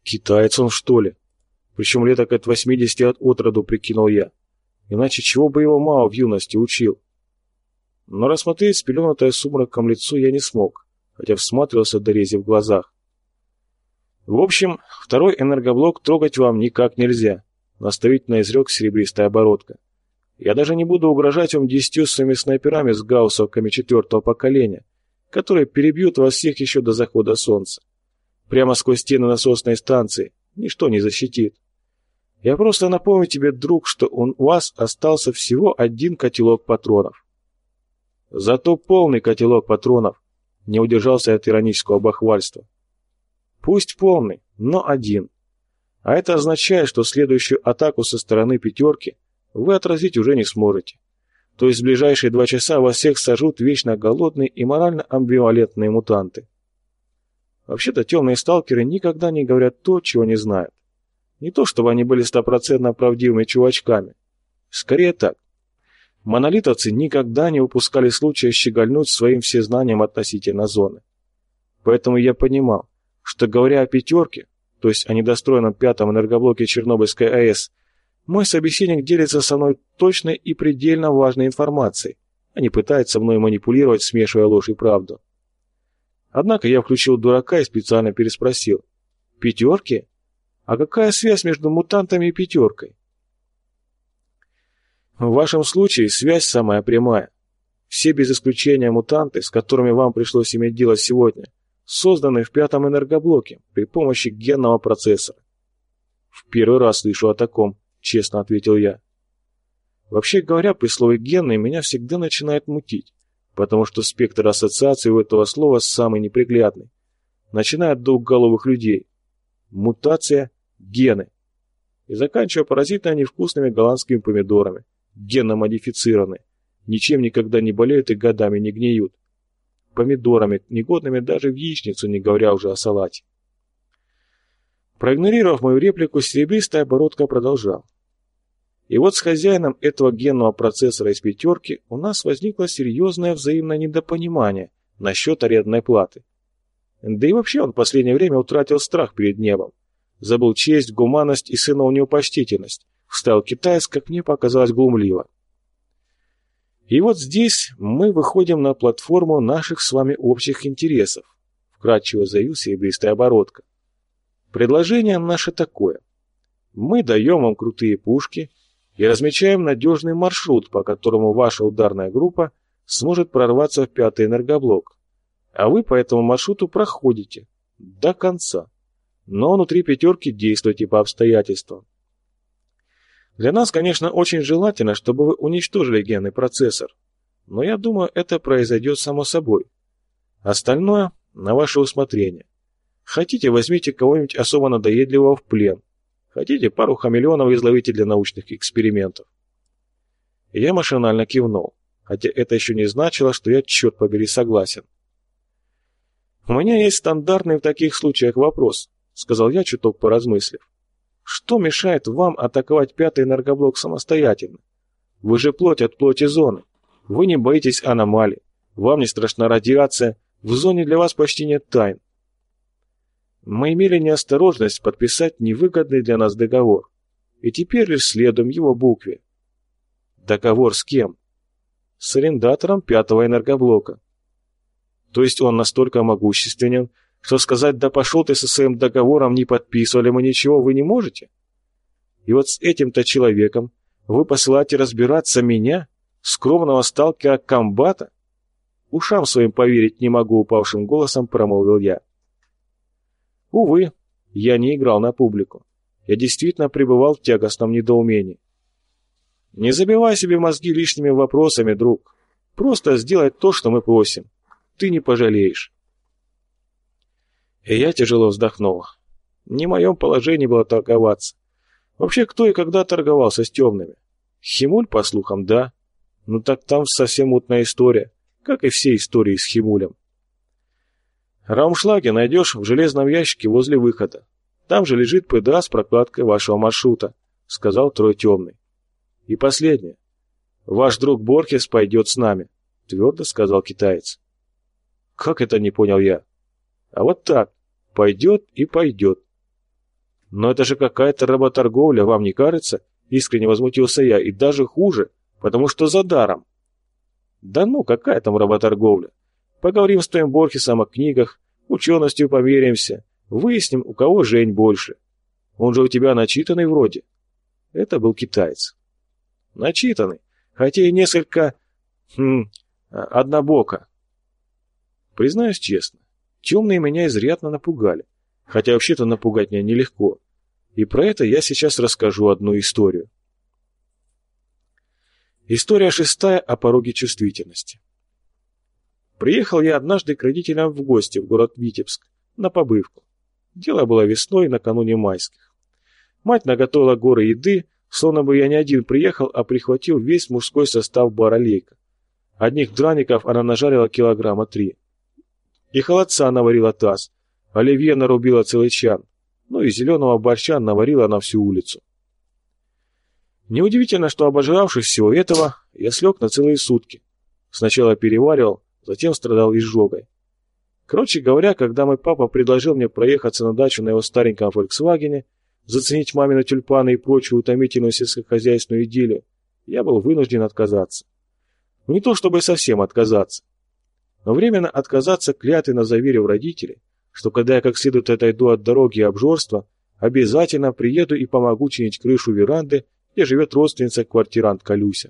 Китаец он, что ли? Причем лет от 80 от роду, прикинул я. Иначе чего бы его Мао в юности учил? Но рассмотреть спеленутое сумраком лицо я не смог, хотя всматривался до рези в глазах. В общем, второй энергоблок трогать вам никак нельзя, наставительно изрек серебристая оборотка. Я даже не буду угрожать вам 10 своими снайперами с гауссовками 4-го поколения, которые перебьют вас всех еще до захода солнца. Прямо сквозь стены насосной станции ничто не защитит. Я просто напомню тебе, друг, что у вас остался всего один котелок патронов. Зато полный котелок патронов, не удержался от иронического бахвальства. Пусть полный, но один. А это означает, что следующую атаку со стороны пятерки вы отразить уже не сможете. То есть в ближайшие 2 часа вас всех сожрут вечно голодные и морально амбивалентные мутанты. Вообще-то темные сталкеры никогда не говорят то, чего не знают. Не то, чтобы они были 100% правдивыми чувачками. Скорее так. Монолитовцы никогда не упускали случая щегольнуть своим всезнанием относительно зоны. Поэтому я понимал, что, говоря о пятерке, то есть о недостроенном 5-м энергоблоке Чернобыльской АЭС, мой собеседник делится со мной точной и предельно важной информацией, а не пытается мной манипулировать, смешивая ложь и правду. Однако я включил дурака и специально переспросил. «Пятерки? А какая связь между мутантами и пятеркой?» В вашем случае связь самая прямая. Все без исключения мутанты, с которыми вам пришлось иметь дело сегодня, созданы в 5-м энергоблоке при помощи генного процессора. В первый раз слышу о таком, честно ответил я. Вообще говоря, при слове «генный» меня всегда начинает мутить, потому что спектр ассоциаций у этого слова самый неприглядный, начиная от двухголовых людей. Мутация, гены. И заканчивая поразительно невкусными голландскими помидорами, генно-модифицированные, ничем никогда не болеют и годами не гниют. Помидорами, негодными даже в яичницу, не говоря уже о салате. Проигнорировав мою реплику, серебристая оборотка продолжал. И вот с хозяином этого генного процессора из пятерки у нас возникло серьезное взаимное недопонимание насчет арендной платы. Да и вообще он в последнее время утратил страх перед небом. Забыл честь, гуманность и сыновнюю почтительность. Встал китаец, как мне показалось, глумливо. И вот здесь мы выходим на платформу наших с вами общих интересов, вкратчиво заявил серебристая оборотка. Предложение наше такое. Мы даем вам крутые пушки и размечаем надежный маршрут, по которому ваша ударная группа сможет прорваться в 5-й энергоблок. А вы по этому маршруту проходите до конца. Но внутри пятерки действуйте по обстоятельствам. Для нас, конечно, очень желательно, чтобы вы уничтожили генный процессор. Но я думаю, это произойдет само собой. Остальное на ваше усмотрение. Хотите, возьмите кого-нибудь особо надоедливого в плен. Хотите, пару хамелеонов изловите для научных экспериментов. Я машинально кивнул, хотя это еще не значило, что я, черт побери, согласен. У меня есть стандартный в таких случаях вопрос, сказал я, чуток поразмыслив. Что мешает вам атаковать 5-й энергоблок самостоятельно? Вы же плоть от плоти зоны. Вы не боитесь аномалий. Вам не страшна радиация. В зоне для вас почти нет тайн. Мы имели неосторожность подписать невыгодный для нас договор. И теперь лишь следуем его букве. Договор с кем? С арендатором 5-го энергоблока. То есть он настолько могущественен, что сказать «да пошел ты со своим договором, не подписывали мы ничего» вы не можете? И вот с этим-то человеком вы посылаете разбираться меня, скромного сталкера-комбата? Ушам своим поверить не могу, упавшим голосом промолвил я. Увы, я не играл на публику. Я действительно пребывал в тягостном недоумении. Не забивай себе мозги лишними вопросами, друг. Просто сделай то, что мы просим. Ты не пожалеешь. И я тяжело вздохнул. Не в моем положении было торговаться. Вообще, кто и когда торговался с темными? Химуль, по слухам, да. Ну так там совсем мутная история, как и все истории с Химулем. Раумшлаги найдешь в железном ящике возле выхода. Там же лежит ПДА с прокладкой вашего маршрута, сказал Трой Темный. И последнее. Ваш друг Борхес пойдет с нами, твердо сказал китаец. Как это, не понял я? А вот так. Пойдет и пойдет. «Но это же какая-то работорговля, вам не кажется?» — искренне возмутился я. «И даже хуже, потому что за даром». «Да ну, какая там работорговля? Поговорим с твоим Борхесом о книгах, ученостью померяемся, выясним, у кого Жень больше. Он же у тебя начитанный вроде». Это был китаец. Начитанный, хотя и несколько... однобоко. Признаюсь честно, темные меня изрядно напугали, хотя вообще-то напугать меня нелегко. И про это я сейчас расскажу одну историю. История 6 о пороге чувствительности. Приехал я однажды к родителям в гости в город Витебск на побывку. Дело было весной, накануне майских. Мать наготовила горы еды, словно бы я не один приехал, а прихватил весь мужской состав бара «Лейка». Одних драников она нажарила 3 килограмма. И холодца наварила таз, оливье нарубила целый чан, ну и зеленого борща наварила на всю улицу. Неудивительно, что, обожравшись всего этого, я слег на целые сутки. Сначала переваривал, затем страдал изжогой. Короче говоря, когда мой папа предложил мне проехаться на дачу на его стареньком «Фольксвагене», заценить мамины тюльпаны и прочую утомительную сельскохозяйственную идиллию, я был вынужден отказаться. Не то чтобы совсем отказаться, но временно отказаться, клятвенно заверив родителей, что когда я как следует отойду от дороги и обжорства, обязательно приеду и помогу чинить крышу веранды, где живет родственница-квартирантка Люся.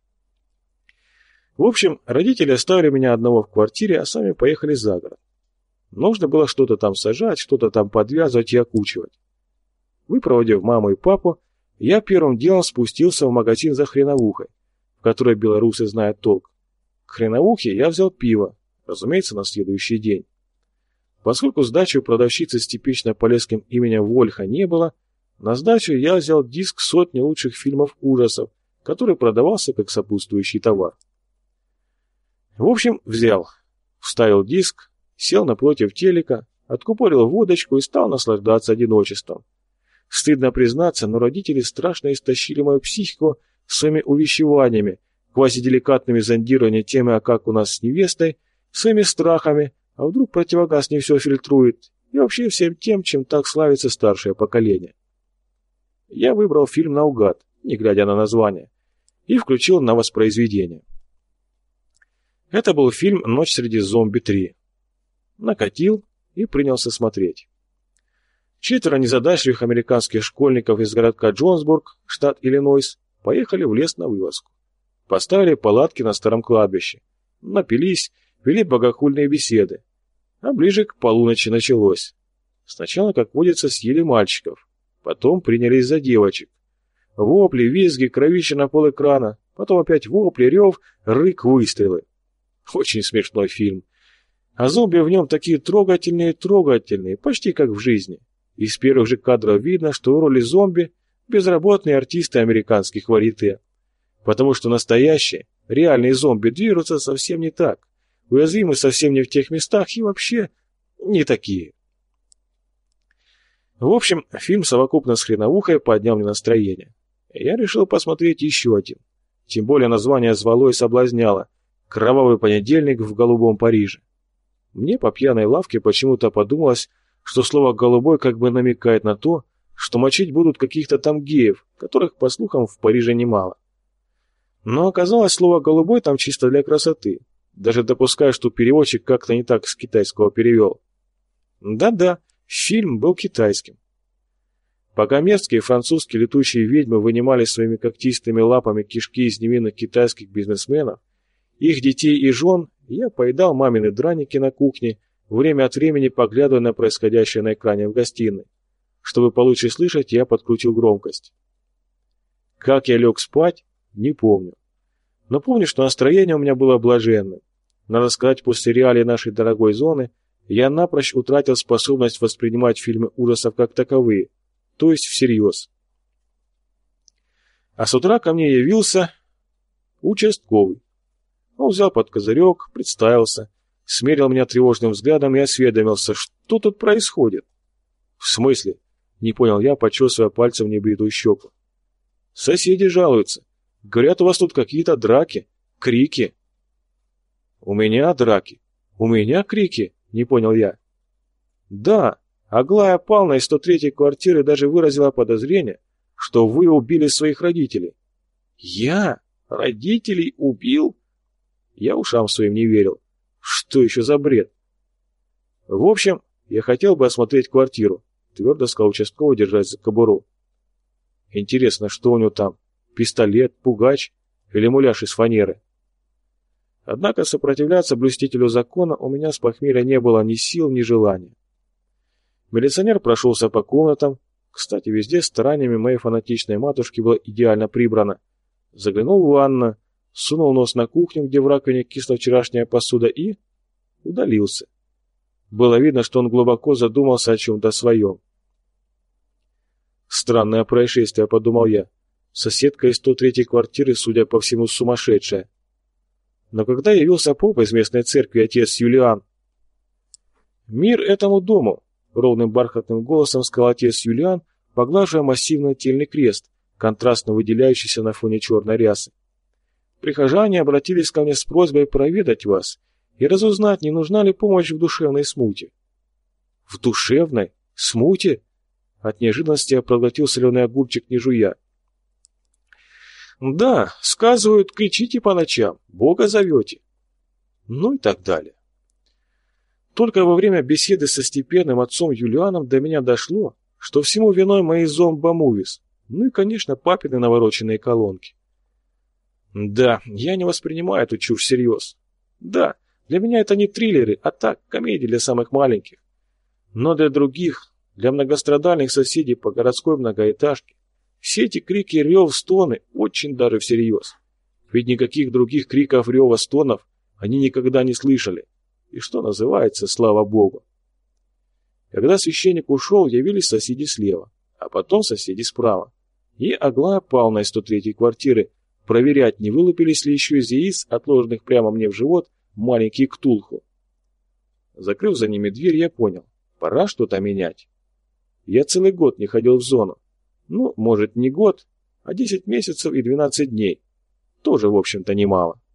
В общем, родители оставили меня одного в квартире, а сами поехали за город. Нужно было что-то там сажать, что-то там подвязывать и окучивать. Выпроводив маму и папу, я первым делом спустился в магазин за хреновухой, в которой белорусы знают толк. К хреновухе я взял пиво, разумеется, на следующий день. Поскольку сдачи у продавщицы с типично полесским именем Вольха не было, на сдачу я взял диск сотни лучших фильмов ужасов, который продавался как сопутствующий товар. В общем, взял, вставил диск, сел напротив телека, откупорил водочку и стал наслаждаться одиночеством. Стыдно признаться, но родители страшно истощили мою психику своими увещеваниями, квазиделикатными зондированиями темы, а как у нас с невестой, своими страхами, а вдруг противогаз не все фильтрует, и вообще всем тем, чем так славится старшее поколение. Я выбрал фильм наугад, не глядя на название, и включил на воспроизведение. Это был фильм «Ночь среди зомби 3». Накатил и принялся смотреть. 4 незадачливых американских школьников из городка Джонсбург, штат Иллинойс, поехали в лес на вылазку. Поставили палатки на старом кладбище, напились, вели богохульные беседы. А ближе к полуночи началось. Сначала, как водится, съели мальчиков, потом принялись за девочек. Вопли, визги, кровища на пол экрана, потом опять вопли, рев, рык, выстрелы. Очень смешной фильм. А зомби в нем такие трогательные, почти как в жизни. Из первых же кадров видно, что в роли зомби безработные артисты американских варьете. Потому что настоящие, реальные зомби движутся совсем не так, уязвимы совсем не в тех местах и вообще не такие. В общем, фильм совокупно с хреновухой поднял мне настроение. Я решил посмотреть еще один. Тем более название звало и соблазняло «Кровавый понедельник в голубом Париже». Мне по пьяной лавке почему-то подумалось, что слово «голубой» как бы намекает на то, что мочить будут каких-то там геев, которых, по слухам, в Париже немало. Но оказалось, слово «голубой» там чисто для красоты, даже допуская, что переводчик как-то не так с китайского перевел. Да-да, фильм был китайским. Пока мерзкие французские летучие ведьмы вынимали своими когтистыми лапами кишки из невинных китайских бизнесменов, их детей и жен, я поедал мамины драники на кухне, время от времени поглядывая на происходящее на экране в гостиной. Чтобы получше слышать, я подкрутил громкость. Как я лег спать, не помню. Но помню, что настроение у меня было блаженным. Надо сказать, после реалий нашей дорогой зоны я напрочь утратил способность воспринимать фильмы ужасов как таковые, то есть всерьез. А с утра ко мне явился участковый. Он взял под козырек, представился, смерил меня тревожным взглядом и осведомился, что тут происходит. В смысле? Не понял я, почесывая пальцем небритую щеку. Соседи жалуются. Говорят, у вас тут какие-то драки, крики. У меня драки? У меня крики? Не понял я. Да, Аглая Павловна из 103-й квартиры даже выразила подозрение, что вы убили своих родителей. Я? Родителей убил? Я ушам своим не верил. Что еще за бред? В общем, я хотел бы осмотреть квартиру, твердо сказал участковый, держась за кобуру. Интересно, что у него там? Пистолет, пугач или муляж из фанеры? Однако сопротивляться блюстителю закона у меня с похмелья не было ни сил, ни желания. Милиционер прошелся по комнатам, кстати, везде стараниями моей фанатичной матушки было идеально прибрано. Заглянул в ванну, сунул нос на кухню, где в раковине кисла вчерашняя посуда, и удалился. Было видно, что он глубоко задумался о чем-то своем. Странное происшествие, подумал я. Соседка из 103-й квартиры, судя по всему, сумасшедшая. Но когда явился поп из местной церкви, отец Юлиан... «Мир этому дому!» — ровным бархатным голосом сказал отец Юлиан, поглаживая массивный нательный крест, контрастно выделяющийся на фоне черной рясы. «Прихожане обратились ко мне с просьбой проведать вас и разузнать, не нужна ли помощь в душевной смуте». «В душевной? Смуте?» От неожиданности я проглотил соленый огурчик, не жуя. «Да, сказывают, кричите по ночам, Бога зовете». Ну и так далее. Только во время беседы со степенным отцом Юлианом до меня дошло, что всему виной мои зомбомувис, ну и, конечно, папины навороченные колонки. Да, я не воспринимаю эту чушь всерьез. Да, для меня это не триллеры, а так, комедии для самых маленьких. Но для других, для многострадальных соседей по городской многоэтажке, все эти крики, рев, стоны очень даже всерьез. Ведь никаких других криков, рева, стонов они никогда не слышали. И что называется, слава Богу. Когда священник ушел, явились соседи слева, а потом соседи справа. И Аглая Павловна из 103-й квартиры проверять, не вылупились ли еще из яиц, отложенных прямо мне в живот, маленькие ктулху. Закрыв за ними дверь, я понял, пора что-то менять. Я целый год не ходил в зону. Ну, может, не год, а 10 месяцев и 12 дней. Тоже, в общем-то, немало.